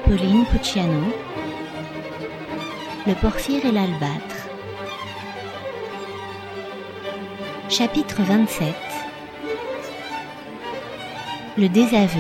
Pauline Pucciano, Le porphyre et l'albâtre. Chapitre 27. Le désaveu.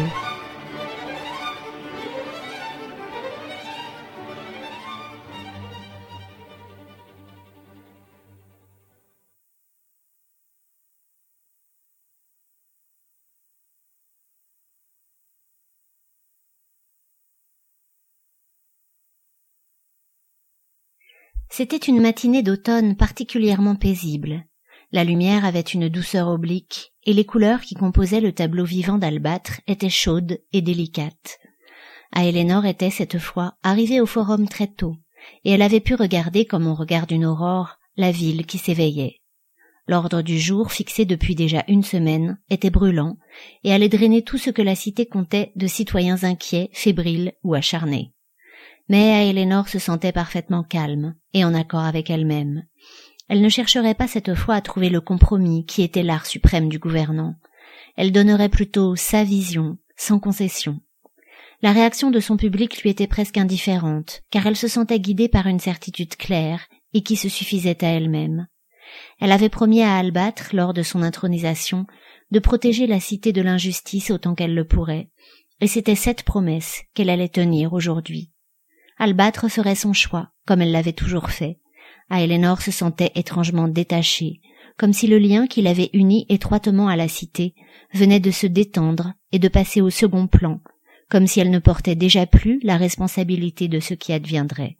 C'était une matinée d'automne particulièrement paisible. La lumière avait une douceur oblique, et les couleurs qui composaient le tableau vivant d'Albâtre étaient chaudes et délicates. Aélénore était, cette fois, arrivée au forum très tôt, et elle avait pu regarder, comme on regarde une aurore, la ville qui s'éveillait. L'ordre du jour, fixé depuis déjà une semaine, était brûlant, et allait drainer tout ce que la cité comptait de citoyens inquiets, fébriles ou acharnés. Mais Aélénore se sentait parfaitement calme et en accord avec elle-même. Elle ne chercherait pas cette fois à trouver le compromis qui était l'art suprême du gouvernant. Elle donnerait plutôt sa vision, sans concession. La réaction de son public lui était presque indifférente, car elle se sentait guidée par une certitude claire et qui se suffisait à elle-même. Elle avait promis à Albâtre, lors de son intronisation, de protéger la cité de l'injustice autant qu'elle le pourrait, et c'était cette promesse qu'elle allait tenir aujourd'hui. Albâtre ferait son choix, comme elle l'avait toujours fait. Aélénore se sentait étrangement détachée, comme si le lien qui l'avait unie étroitement à la cité venait de se détendre et de passer au second plan, comme si elle ne portait déjà plus la responsabilité de ce qui adviendrait.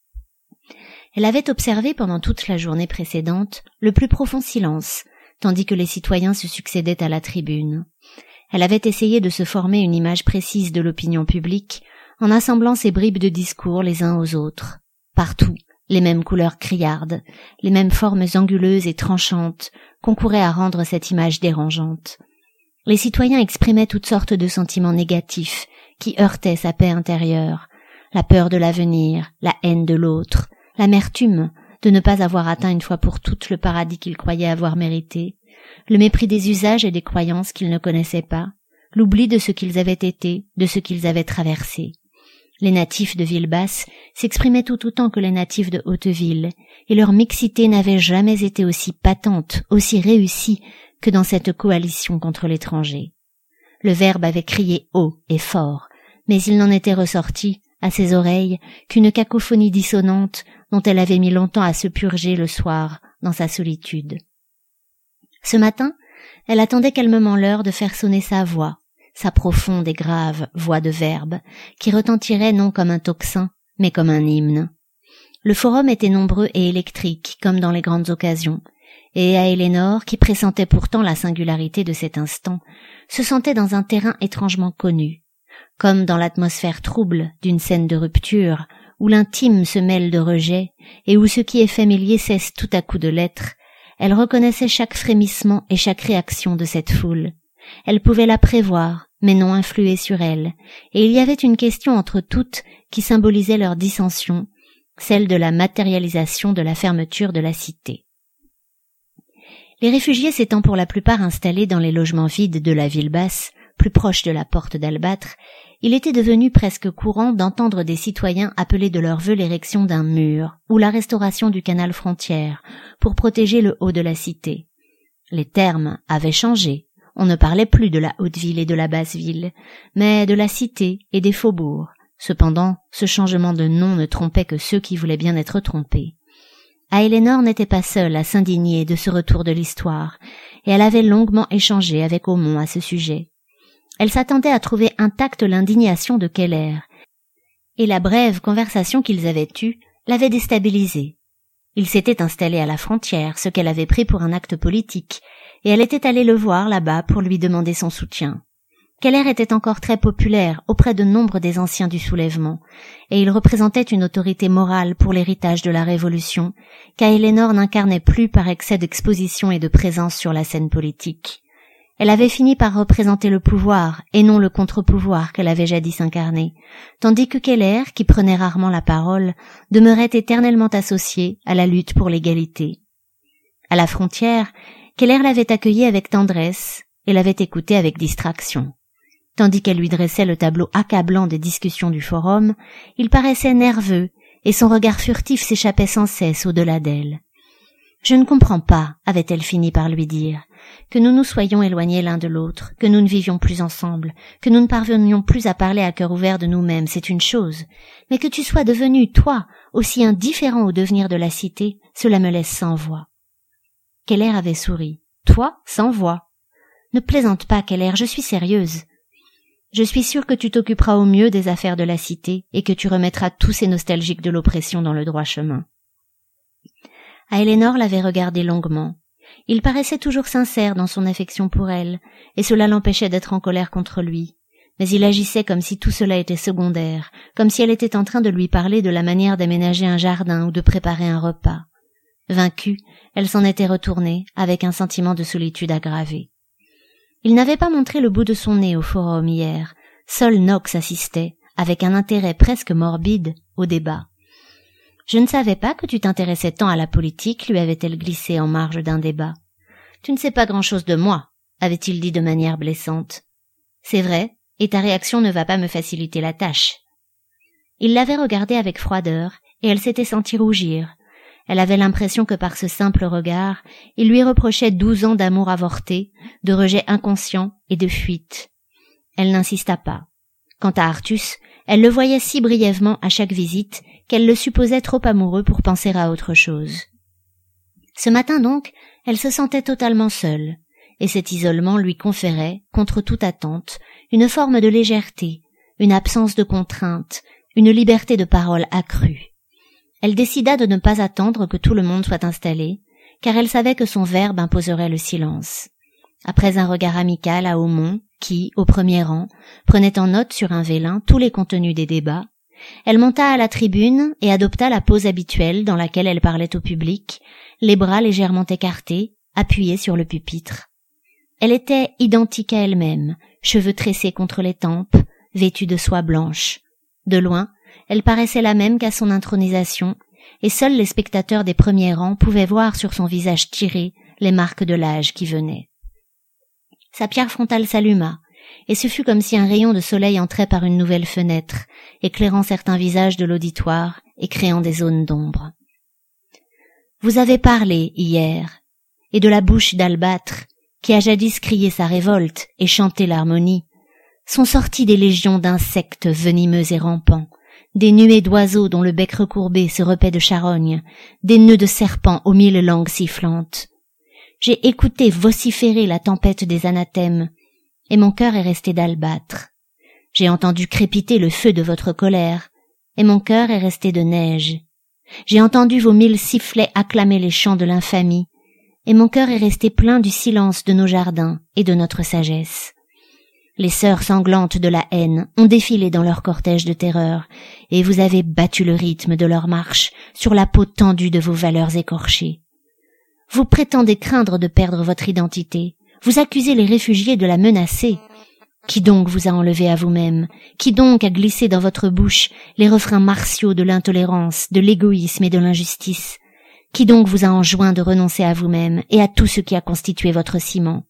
Elle avait observé pendant toute la journée précédente le plus profond silence, tandis que les citoyens se succédaient à la tribune. Elle avait essayé de se former une image précise de l'opinion publique, en assemblant ces bribes de discours les uns aux autres. Partout, les mêmes couleurs criardes, les mêmes formes anguleuses et tranchantes concouraient à rendre cette image dérangeante. Les citoyens exprimaient toutes sortes de sentiments négatifs qui heurtaient sa paix intérieure, la peur de l'avenir, la haine de l'autre, l'amertume de ne pas avoir atteint une fois pour toutes le paradis qu'ils croyaient avoir mérité, le mépris des usages et des croyances qu'ils ne connaissaient pas, l'oubli de ce qu'ils avaient été, de ce qu'ils avaient traversé. Les natifs de Ville-Basse s'exprimaient tout autant que les natifs de Hauteville, et leur mixité n'avait jamais été aussi patente, aussi réussie que dans cette coalition contre l'étranger. Le Verbe avait crié haut et fort, mais il n'en était ressorti, à ses oreilles, qu'une cacophonie dissonante dont elle avait mis longtemps à se purger le soir dans sa solitude. Ce matin, elle attendait calmement l'heure de faire sonner sa voix, sa profonde et grave voix de Verbe, qui retentirait non comme un tocsin, mais comme un hymne. Le forum était nombreux et électrique, comme dans les grandes occasions, et Aélénore, qui pressentait pourtant la singularité de cet instant, se sentait dans un terrain étrangement connu, comme dans l'atmosphère trouble d'une scène de rupture, où l'intime se mêle de rejet, et où ce qui est familier cesse tout à coup de l'être. Elle reconnaissait chaque frémissement et chaque réaction de cette foule. Elle pouvait la prévoir, mais non influer sur elle, et il y avait une question entre toutes qui symbolisait leur dissension, celle de la matérialisation de la fermeture de la cité. Les réfugiés s'étant pour la plupart installés dans les logements vides de la ville basse, plus proche de la porte d'Albâtre, il était devenu presque courant d'entendre des citoyens appeler de leur vœu l'érection d'un mur ou la restauration du canal frontière pour protéger le haut de la cité. Les termes avaient changé. On ne parlait plus de la haute ville et de la basse ville, mais de la cité et des faubourgs. Cependant, ce changement de nom ne trompait que ceux qui voulaient bien être trompés. Aélénore n'était pas seule à s'indigner de ce retour de l'histoire, et elle avait longuement échangé avec Aumont à ce sujet. Elle s'attendait à trouver intacte l'indignation de Keller, et la brève conversation qu'ils avaient eue l'avait déstabilisée. Il s'était installé à la frontière, ce qu'elle avait pris pour un acte politique, et elle était allée le voir là-bas pour lui demander son soutien. Keller était encore très populaire auprès de nombre des anciens du soulèvement, et il représentait une autorité morale pour l'héritage de la Révolution, qu'Aélénore n'incarnait plus par excès d'exposition et de présence sur la scène politique. Elle avait fini par représenter le pouvoir, et non le contre-pouvoir qu'elle avait jadis incarné, tandis que Keller, qui prenait rarement la parole, demeurait éternellement associé à la lutte pour l'égalité. À la frontière, Keller l'avait accueillie avec tendresse et l'avait écoutée avec distraction. Tandis qu'elle lui dressait le tableau accablant des discussions du forum, il paraissait nerveux et son regard furtif s'échappait sans cesse au-delà d'elle. « Je ne comprends pas, avait-elle fini par lui dire, que nous nous soyons éloignés l'un de l'autre, que nous ne vivions plus ensemble, que nous ne parvenions plus à parler à cœur ouvert de nous-mêmes, c'est une chose, mais que tu sois devenu, toi, aussi indifférent au devenir de la cité, cela me laisse sans voix. » Keller avait souri. « Toi, sans voix. » « Ne plaisante pas, Keller, je suis sérieuse. Je suis sûre que tu t'occuperas au mieux des affaires de la cité et que tu remettras tous ces nostalgiques de l'oppression dans le droit chemin. » Aliénor l'avait regardé longuement. Il paraissait toujours sincère dans son affection pour elle, et cela l'empêchait d'être en colère contre lui. Mais il agissait comme si tout cela était secondaire, comme si elle était en train de lui parler de la manière d'aménager un jardin ou de préparer un repas. Vaincue, elle s'en était retournée, avec un sentiment de solitude aggravé. Il n'avait pas montré le bout de son nez au forum hier. Seul Knox assistait, avec un intérêt presque morbide, au débat. « Je ne savais pas que tu t'intéressais tant à la politique, lui avait-elle glissé en marge d'un débat. « Tu ne sais pas grand-chose de moi, avait-il dit de manière blessante. « C'est vrai, et ta réaction ne va pas me faciliter la tâche. » Il l'avait regardée avec froideur, et elle s'était sentie rougir. Elle avait l'impression que par ce simple regard, il lui reprochait 12 ans d'amour avorté, de rejet inconscient et de fuite. Elle n'insista pas. Quant à Artus, elle le voyait si brièvement à chaque visite qu'elle le supposait trop amoureux pour penser à autre chose. Ce matin donc, elle se sentait totalement seule, et cet isolement lui conférait, contre toute attente, une forme de légèreté, une absence de contrainte, une liberté de parole accrue. Elle décida de ne pas attendre que tout le monde soit installé, car elle savait que son verbe imposerait le silence. Après un regard amical à Aumont, qui, au premier rang, prenait en note sur un vélin tous les contenus des débats, elle monta à la tribune et adopta la pose habituelle dans laquelle elle parlait au public, les bras légèrement écartés, appuyés sur le pupitre. Elle était identique à elle-même, cheveux tressés contre les tempes, vêtue de soie blanche. De loin, elle paraissait la même qu'à son intronisation, et seuls les spectateurs des premiers rangs pouvaient voir sur son visage tiré les marques de l'âge qui venait. Sa pierre frontale s'alluma, et ce fut comme si un rayon de soleil entrait par une nouvelle fenêtre, éclairant certains visages de l'auditoire et créant des zones d'ombre. « Vous avez parlé hier, et de la bouche d'Albâtre, qui a jadis crié sa révolte et chanté l'harmonie, sont sortis des légions d'insectes venimeux et rampants, des nuées d'oiseaux dont le bec recourbé se repaît de charogne, des nœuds de serpents aux 1000 langues sifflantes. J'ai écouté vociférer la tempête des anathèmes, et mon cœur est resté d'albâtre. J'ai entendu crépiter le feu de votre colère, et mon cœur est resté de neige. J'ai entendu vos 1000 sifflets acclamer les chants de l'infamie, et mon cœur est resté plein du silence de nos jardins et de notre sagesse. Les sœurs sanglantes de la haine ont défilé dans leur cortège de terreur, et vous avez battu le rythme de leur marche sur la peau tendue de vos valeurs écorchées. Vous prétendez craindre de perdre votre identité, vous accusez les réfugiés de la menacer. Qui donc vous a enlevé à vous-même? Qui donc a glissé dans votre bouche les refrains martiaux de l'intolérance, de l'égoïsme et de l'injustice? Qui donc vous a enjoint de renoncer à vous-même et à tout ce qui a constitué votre ciment?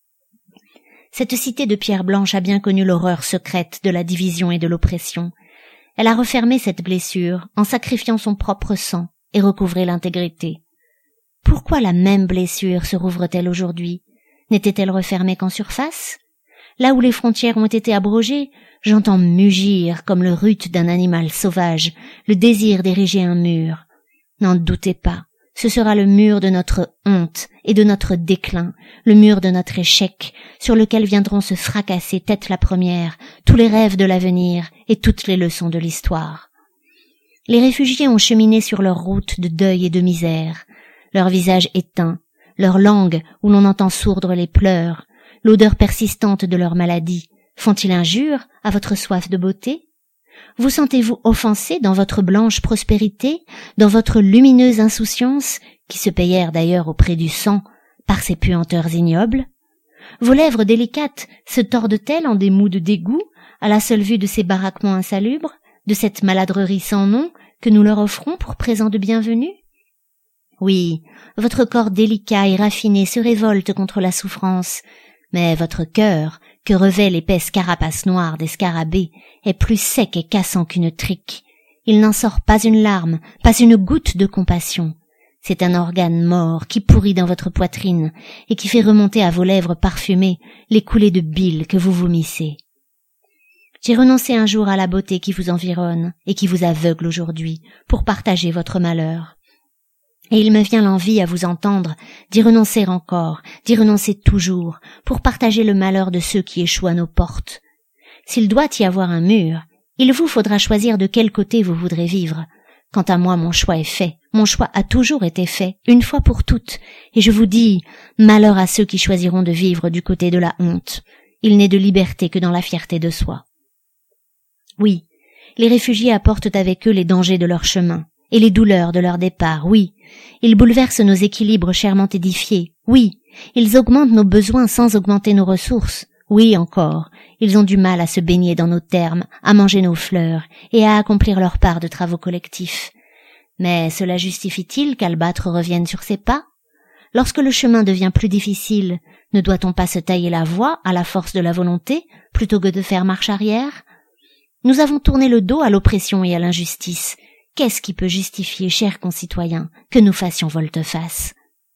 Cette cité de pierre blanche a bien connu l'horreur secrète de la division et de l'oppression. Elle a refermé cette blessure en sacrifiant son propre sang et recouvré l'intégrité. Pourquoi la même blessure se rouvre-t-elle aujourd'hui? N'était-elle refermée qu'en surface? Là où les frontières ont été abrogées, j'entends mugir comme le rut d'un animal sauvage le désir d'ériger un mur. N'en doutez pas. Ce sera le mur de notre honte et de notre déclin, le mur de notre échec, sur lequel viendront se fracasser tête la première tous les rêves de l'avenir et toutes les leçons de l'histoire. Les réfugiés ont cheminé sur leur route de deuil et de misère, leur visage éteint, leur langue où l'on entend sourdre les pleurs, l'odeur persistante de leur maladie, font-ils injure à votre soif de beauté? Vous sentez-vous offensé dans votre blanche prospérité, dans votre lumineuse insouciance, qui se payèrent d'ailleurs au prix du sang, par ces puanteurs ignobles? Vos lèvres délicates se tordent-elles en des mous de dégoût, à la seule vue de ces baraquements insalubres, de cette maladrerie sans nom que nous leur offrons pour présent de bienvenue? Oui, votre corps délicat et raffiné se révolte contre la souffrance, Mais votre cœur, que revêt l'épaisse carapace noire des scarabées, est plus sec et cassant qu'une trique. Il n'en sort pas une larme, pas une goutte de compassion. C'est un organe mort qui pourrit dans votre poitrine et qui fait remonter à vos lèvres parfumées les coulées de bile que vous vomissez. J'ai renoncé un jour à la beauté qui vous environne et qui vous aveugle aujourd'hui pour partager votre malheur. Et il me vient l'envie à vous entendre d'y renoncer encore, d'y renoncer toujours, pour partager le malheur de ceux qui échouent à nos portes. S'il doit y avoir un mur, il vous faudra choisir de quel côté vous voudrez vivre. Quant à moi, mon choix est fait, mon choix a toujours été fait, une fois pour toutes, et je vous dis, malheur à ceux qui choisiront de vivre du côté de la honte. Il n'est de liberté que dans la fierté de soi. Oui, les réfugiés apportent avec eux les dangers de leur chemin, et les douleurs de leur départ, oui. Ils bouleversent nos équilibres chèrement édifiés, oui. Ils augmentent nos besoins sans augmenter nos ressources, oui encore. Ils ont du mal à se baigner dans nos termes, à manger nos fleurs, et à accomplir leur part de travaux collectifs. Mais cela justifie-t-il qu'Albâtre revienne sur ses pas? Lorsque le chemin devient plus difficile, ne doit-on pas se tailler la voie à la force de la volonté, plutôt que de faire marche arrière? Nous avons tourné le dos à l'oppression et à l'injustice. Qu'est-ce qui peut justifier, chers concitoyens, que nous fassions volte-face?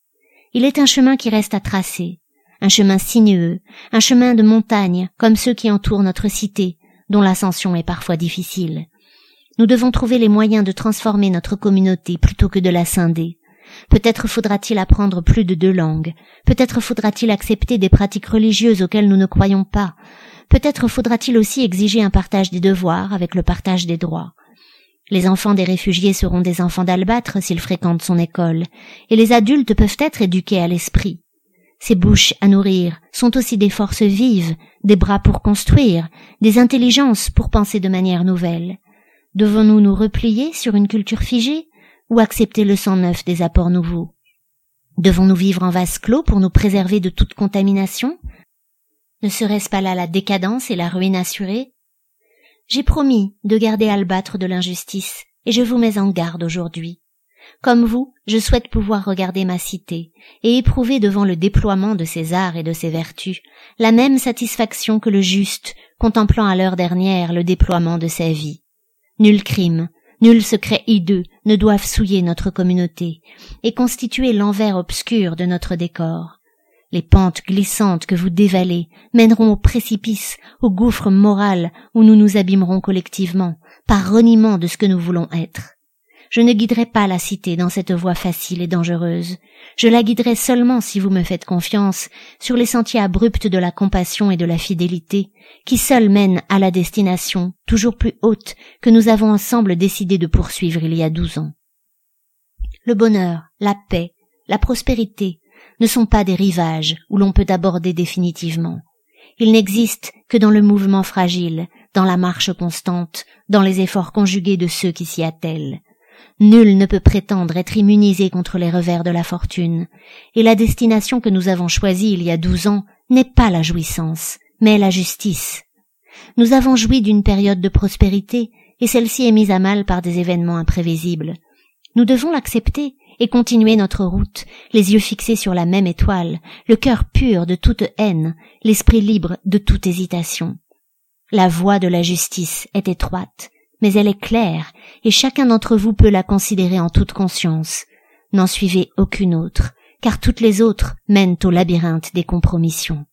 Il est un chemin qui reste à tracer, un chemin sinueux, un chemin de montagne, comme ceux qui entourent notre cité, dont l'ascension est parfois difficile. Nous devons trouver les moyens de transformer notre communauté plutôt que de la scinder. Peut-être faudra-t-il apprendre plus de 2 langues, peut-être faudra-t-il accepter des pratiques religieuses auxquelles nous ne croyons pas, peut-être faudra-t-il aussi exiger un partage des devoirs avec le partage des droits. Les enfants des réfugiés seront des enfants d'Albâtre s'ils fréquentent son école, et les adultes peuvent être éduqués à l'esprit. Ces bouches à nourrir sont aussi des forces vives, des bras pour construire, des intelligences pour penser de manière nouvelle. Devons-nous nous replier sur une culture figée ou accepter le sang neuf des apports nouveaux? Devons-nous vivre en vase clos pour nous préserver de toute contamination? Ne serait-ce pas là la décadence et la ruine assurée? J'ai promis de garder Albattre de l'injustice, et je vous mets en garde aujourd'hui. Comme vous, je souhaite pouvoir regarder ma cité, et éprouver devant le déploiement de ses arts et de ses vertus la même satisfaction que le juste, contemplant à l'heure dernière le déploiement de sa vie. Nul crime, nul secret hideux ne doivent souiller notre communauté, et constituer l'envers obscur de notre décor. Les pentes glissantes que vous dévalez mèneront au précipice, au gouffre moral où nous nous abîmerons collectivement, par reniement de ce que nous voulons être. Je ne guiderai pas la cité dans cette voie facile et dangereuse. Je la guiderai seulement si vous me faites confiance sur les sentiers abrupts de la compassion et de la fidélité, qui seuls mènent à la destination toujours plus haute que nous avons ensemble décidé de poursuivre il y a 12 ans. Le bonheur, la paix, la prospérité ne sont pas des rivages où l'on peut aborder définitivement. Ils n'existent que dans le mouvement fragile, dans la marche constante, dans les efforts conjugués de ceux qui s'y attellent. Nul ne peut prétendre être immunisé contre les revers de la fortune, et la destination que nous avons choisie il y a 12 ans n'est pas la jouissance, mais la justice. Nous avons joui d'une période de prospérité, et celle-ci est mise à mal par des événements imprévisibles. Nous devons l'accepter et continuer notre route, les yeux fixés sur la même étoile, le cœur pur de toute haine, l'esprit libre de toute hésitation. La voie de la justice est étroite, mais elle est claire, et chacun d'entre vous peut la considérer en toute conscience. N'en suivez aucune autre, car toutes les autres mènent au labyrinthe des compromissions.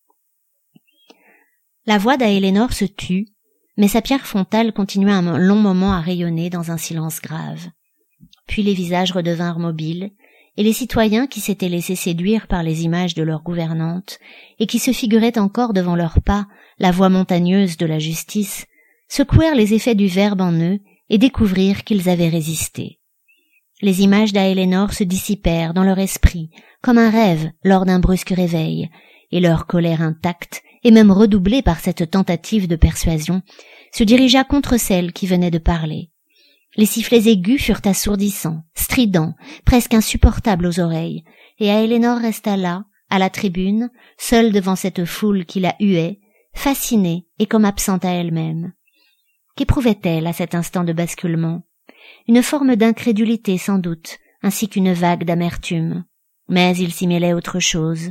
La voix d'Aélénor se tut, mais sa pierre frontale continua un long moment à rayonner dans un silence grave. Puis les visages redevinrent mobiles, et les citoyens qui s'étaient laissés séduire par les images de leur gouvernante, et qui se figuraient encore devant leurs pas la voie montagneuse de la justice, secouèrent les effets du verbe en eux et découvrirent qu'ils avaient résisté. Les images d'Aélénor se dissipèrent dans leur esprit comme un rêve lors d'un brusque réveil, et leur colère intacte, et même redoublée par cette tentative de persuasion, se dirigea contre celle qui venait de parler. Les sifflets aigus furent assourdissants, stridents, presque insupportables aux oreilles, et Aélénor resta là, à la tribune, seule devant cette foule qui la huait, fascinée et comme absente à elle-même. Qu'éprouvait-elle à cet instant de basculement? Une forme d'incrédulité sans doute, ainsi qu'une vague d'amertume. Mais il s'y mêlait autre chose,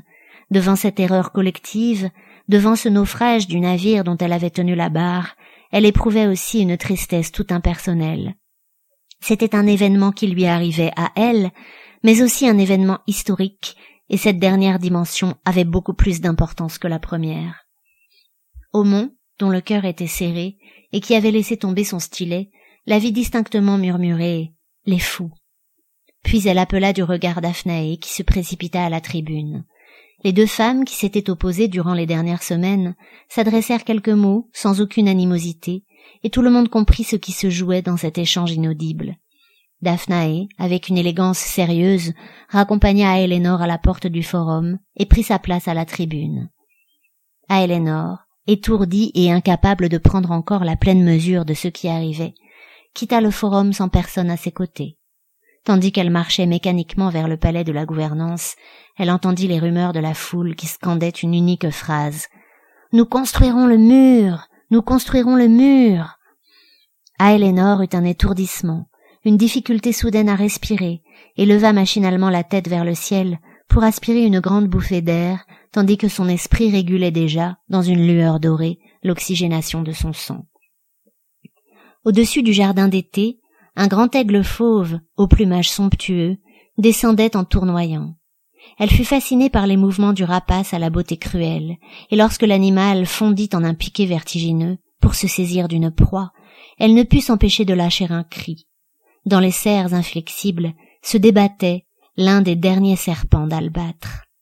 devant cette erreur collective, devant ce naufrage du navire dont elle avait tenu la barre, elle éprouvait aussi une tristesse tout impersonnelle. C'était un événement qui lui arrivait à elle, mais aussi un événement historique, et cette dernière dimension avait beaucoup plus d'importance que la première. Aumont, dont le cœur était serré, et qui avait laissé tomber son stylet, la vit distinctement murmurer « Les fous ». Puis elle appela du regard Daphnaé qui se précipita à la tribune. Les deux femmes qui s'étaient opposées durant les dernières semaines s'adressèrent quelques mots sans aucune animosité, et tout le monde comprit ce qui se jouait dans cet échange inaudible. Daphnaé, avec une élégance sérieuse, raccompagna Aélénor à la porte du forum et prit sa place à la tribune. Aélénor, étourdie et incapable de prendre encore la pleine mesure de ce qui arrivait, quitta le forum sans personne à ses côtés. Tandis qu'elle marchait mécaniquement vers le palais de la gouvernance, elle entendit les rumeurs de la foule qui scandait une unique phrase. « Nous construirons le mur! Nous construirons le mur !» Aélénor eut un étourdissement, une difficulté soudaine à respirer, et leva machinalement la tête vers le ciel pour aspirer une grande bouffée d'air, tandis que son esprit régulait déjà, dans une lueur dorée, l'oxygénation de son sang. Au-dessus du jardin d'été, un grand aigle fauve, au plumage somptueux, descendait en tournoyant. Elle fut fascinée par les mouvements du rapace à la beauté cruelle, et lorsque l'animal fondit en un piquet vertigineux pour se saisir d'une proie, elle ne put s'empêcher de lâcher un cri. Dans les serres inflexibles se débattait l'un des derniers serpents d'albâtre.